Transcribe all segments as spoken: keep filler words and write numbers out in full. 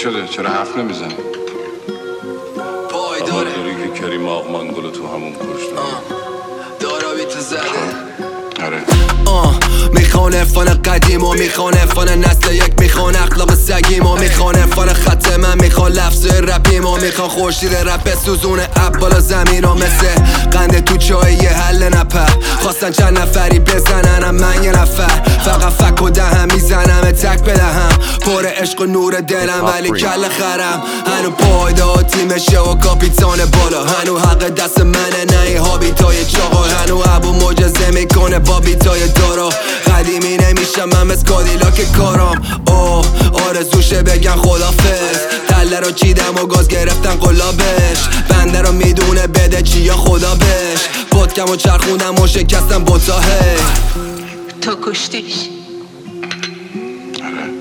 شده؟ چرا حرف نمیزنی؟ پای داره داری که کریم آقمنگل تو همون کشتن دارابی تو زده آره آه میخوان عرفان قدیم و میخوان عرفان نسل یک، میخوان اخلاق سگیم و میخوان عرفان خط من، میخوان لفظ رپیم و میخوان خورشید رپ سوزونه اب بالا زمین و مثل قنده تو چای یه حل نپر خواستن چند نفری بزننم من یه نفر فقط فک و دهم میزنم تک بدهم پر عشق و نور دلم ولی کل خرم هنو پایدار تیمشه و کاپیتان بالا هنو حق دست منه نه این هابیتای چاقا هنو ابو معجزه میکنه با بیتای دارا قدیمی نمیشم من مثل کادیلاک کارام اوه آرزوشه بگن خدافظ تله رو چیدم و گاز گرفتن قلابش بنده رو میدونه بده چی یا خدا بش پدکم و چرخوندم و شکستم بوتا هی تو کشتیش آره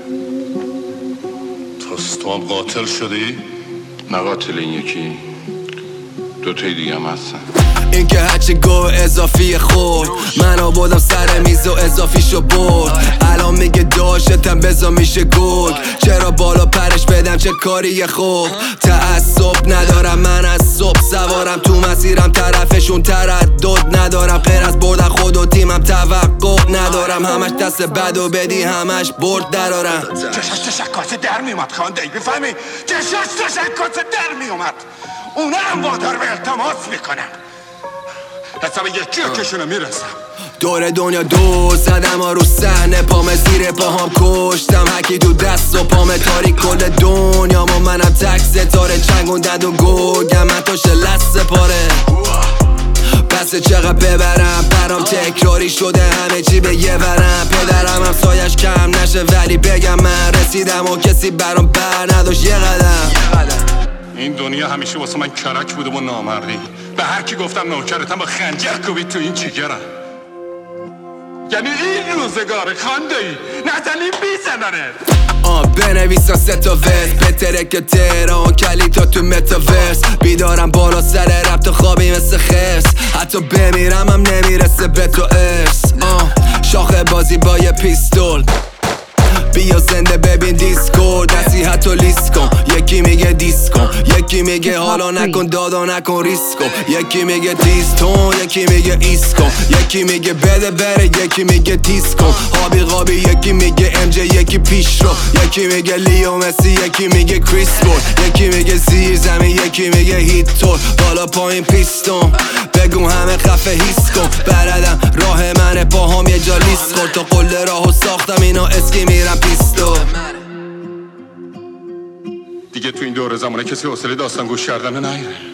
پس تو هم قاتل شدی؟ نه قاتل این یکی دوتای دیگه هم هستن این که هرچی گو اضافی خورد من آبادم سر میز و اضافیشو برد الان میگه داشتم بزا میشه گرگ چرا بالا پرش بدم چه کاریه خوب تعصب ندارم من از صبح سوارم تو مسیرم طرفشون تردد ندارم غیر از بردن خود و تیمم توقع ندارم همش دست بد و بدی همش برد درارم چشاش تشکات در میومد خانده بفهمی چشاش تشکات در میومد اونا هم وادار به التماس میکنم حساب یکی رو کشونو میرسم دور دنیا دو زدم ها رو صحنه پام زیر پاهام کشتم هکی تو دست و پام تاریک کل دنیا ما منم تک ستاره چنگوندد و گرگم من تاش لسه پاره بسه چقدر ببرم برام تکراری شده همه چی به یه ورم پدرم هم سایش کم نشه ولی بگم من رسیدم و کسی برام بر نداشت یه قدم این دنیا همیشه واسه من کرک بوده و نامردی به هر کی گفتم نوکرتم با خنجر کوبید تو این جگرم یعنی این روزگار خانده ای نزنی بیزنانه آه بنویسن سه تا ورس بهتره که تهران کلی تا تو متاورس بیدارم بالا سر رب تا خوابی مثل خرس حتی بمیرم هم نمیرسه به تو ارس آه شاخه بازی با یه پیستول بیا زنده ببین دیسکورد نصیحت و لیست کن یکی میگه دیس کن یکی میگه حالا نکن دادا نکن ریسک کن یکی میگه دیستون یکی میگه ایست کن یکی میگه بده بره یکی میگه تیز کن هابی قابی یکی میگه ام جی یکی پیش رو یکی میگه لیو مسی یکی میگه کریس بورد یکی میگه زیر زمین یکی میگه هیت تور بالا پایین پیستون بگو همه خفه هیس کن بردم راه منه پاهام یه جا لیست خورد تا قله راهو ساختم اینا اسکی میرم پیستو دیگه تو این دوره زمانه کسی حوصله داستان گوش کردن نگیره